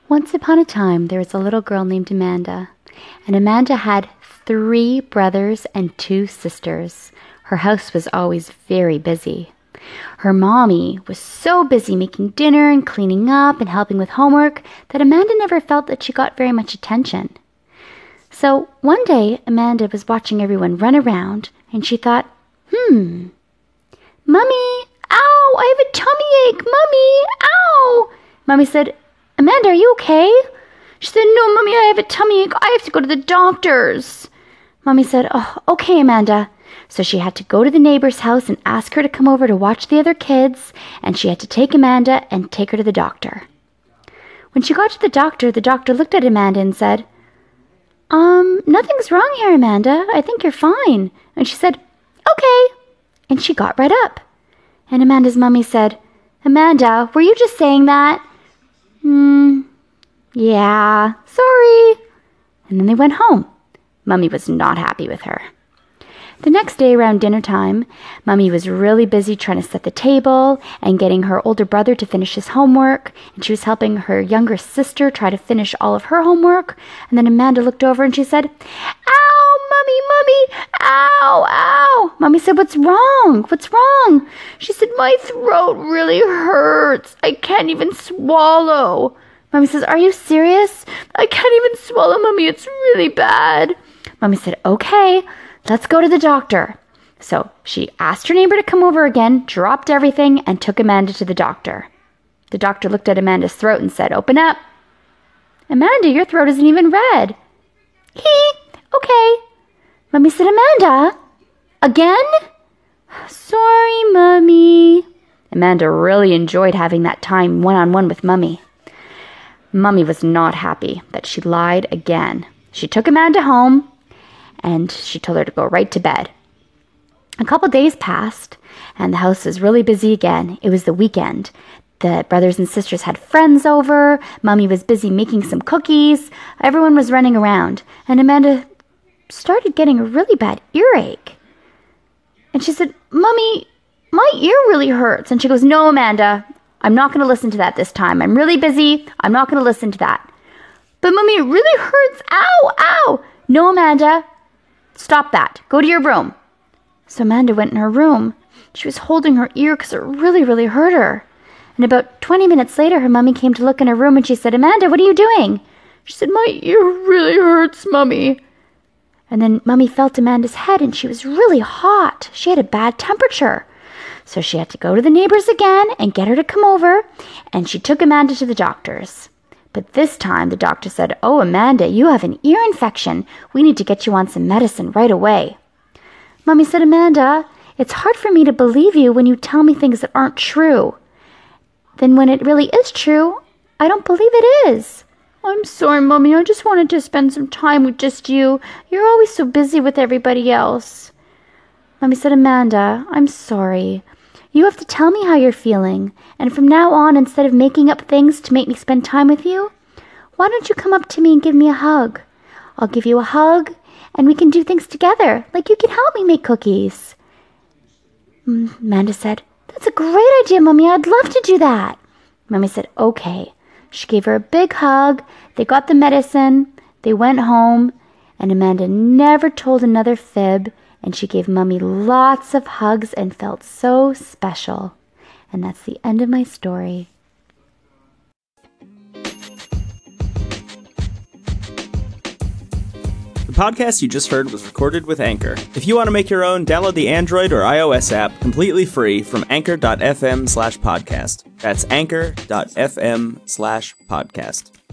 Once upon a time, there was a little girl named Amanda. And Amanda had 3 brothers and 2 sisters. Her house was always very busy. Her mommy was so busy making dinner and cleaning up and helping with homework that Amanda never felt that she got very much attention. So one day, Amanda was watching everyone run around, and she thought, Mummy, ow, I have a tummy ache, Mummy, ow. Mummy said, Amanda, are you okay? She said, no, Mummy, I have a tummy ache. I have to go to the doctor's. Mummy said, oh, okay, Amanda. So she had to go to the neighbor's house and ask her to come over to watch the other kids, and she had to take Amanda and take her to the doctor. When she got to the doctor looked at Amanda and said, nothing's wrong here, Amanda. I think you're fine. And she said, okay. And she got right up. And Amanda's mummy said, Amanda, were you just saying that? Yeah, sorry. And then they went home. Mummy was not happy with her. The next day around dinner time, Mummy was really busy trying to set the table and getting her older brother to finish his homework, and she was helping her younger sister try to finish all of her homework. And then Amanda looked over and she said, Ow, Mummy, ow, ow. Mummy said, what's wrong? What's wrong? She said, my throat really hurts. I can't even swallow. Mummy says, are you serious? I can't even swallow, Mummy. It's really bad. Mummy said, okay. Let's go to the doctor. So she asked her neighbor to come over again, dropped everything, and took Amanda to the doctor. The doctor looked at Amanda's throat and said, open up. Amanda, your throat isn't even red. Okay. Mummy said, Amanda, again? Sorry, Mummy. Amanda really enjoyed having that time one-on-one with Mummy. Mummy was not happy that she lied again. She took Amanda home, and she told her to go right to bed. A couple days passed, and the house was really busy again. It was the weekend. The brothers and sisters had friends over. Mummy was busy making some cookies. Everyone was running around, and Amanda started getting a really bad earache. And she said, Mummy, my ear really hurts. And she goes, no, Amanda, I'm not going to listen to that this time. I'm really busy. I'm not going to listen to that. But Mummy, it really hurts. Ow, ow. No, Amanda. Stop that. Go to your room. So Amanda went in her room. She was holding her ear because it really, really hurt her. And about 20 minutes later, her mummy came to look in her room and she said, Amanda, what are you doing? She said, my ear really hurts, Mummy. And then Mummy felt Amanda's head and she was really hot. She had a bad temperature. So she had to go to the neighbors again and get her to come over. And she took Amanda to the doctor's. But this time the doctor said, oh, Amanda, you have an ear infection. We need to get you on some medicine right away. Mummy said, Amanda, it's hard for me to believe you when you tell me things that aren't true. Then when it really is true, I don't believe it is. I'm sorry, Mummy. I just wanted to spend some time with just you. You're always so busy with everybody else. Mummy said, Amanda, I'm sorry. You have to tell me how you're feeling, and from now on, instead of making up things to make me spend time with you, why don't you come up to me and give me a hug? I'll give you a hug, and we can do things together, like you can help me make cookies. Amanda said, that's a great idea, Mummy. I'd love to do that. Mummy said, okay. She gave her a big hug. They got the medicine. They went home, and Amanda never told another fib. And she gave Mummy lots of hugs and felt so special. And that's the end of my story. The podcast you just heard was recorded with Anchor. If you want to make your own, download the Android or iOS app completely free from anchor.fm/podcast. That's anchor.fm/podcast.